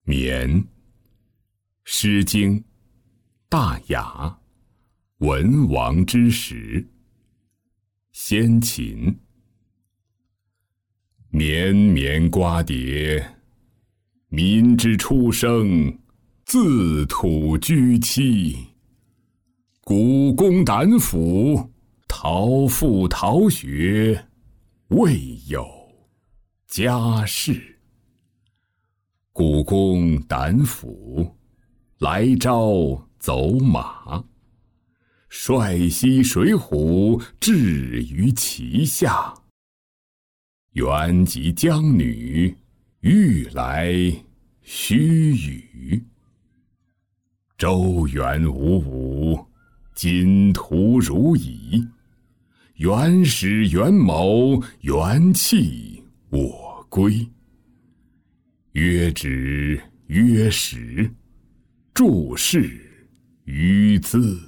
眠，诗经，大雅，文王之时。先秦。绵绵瓜瓞，民之初生，自土居栖。古公胆斧，陶赋陶学，未有家室。古公胆斧，来朝走马，率西水浒，至于其下。原及江女，欲来须臾。周原武武，今图如矣。原始元谋，元气我归。曰止曰始，注释于兹。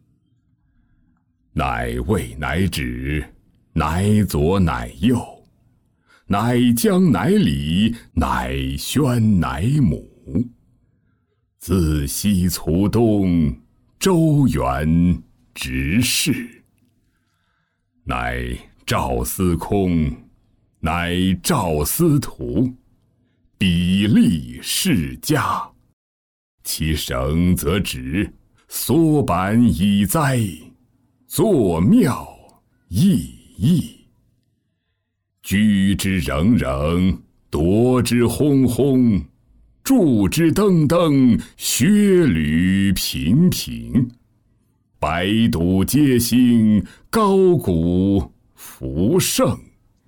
乃魏乃止，乃左乃右，乃姜乃李，乃宣乃母。自西卒东，周原直视。乃赵司空，乃赵司徒，比利世家。其绳则直，缩板以栽，作庙熠熠。居之攘攘，夺之轰轰，筑之登登，削履平平。百堵皆兴，高谷弗胜。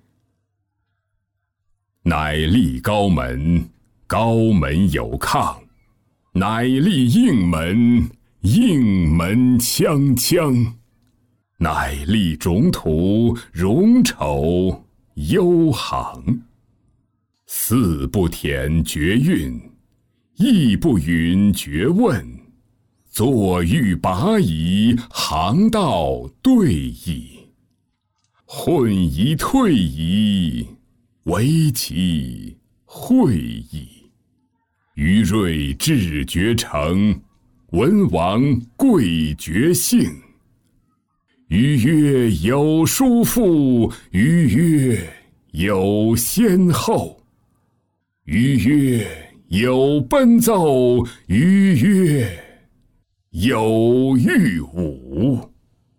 乃立高门，高门有抗；乃立应门，应门锵锵；乃立种土，容丑幽行。四不填绝韵，亦不允绝问。坐欲拔矣，行道对矣。混宜退矣，为其会矣。于睿智绝诚，文王贵绝性。予曰有叔父，予曰有先后。予曰有奔奏，予曰有御武。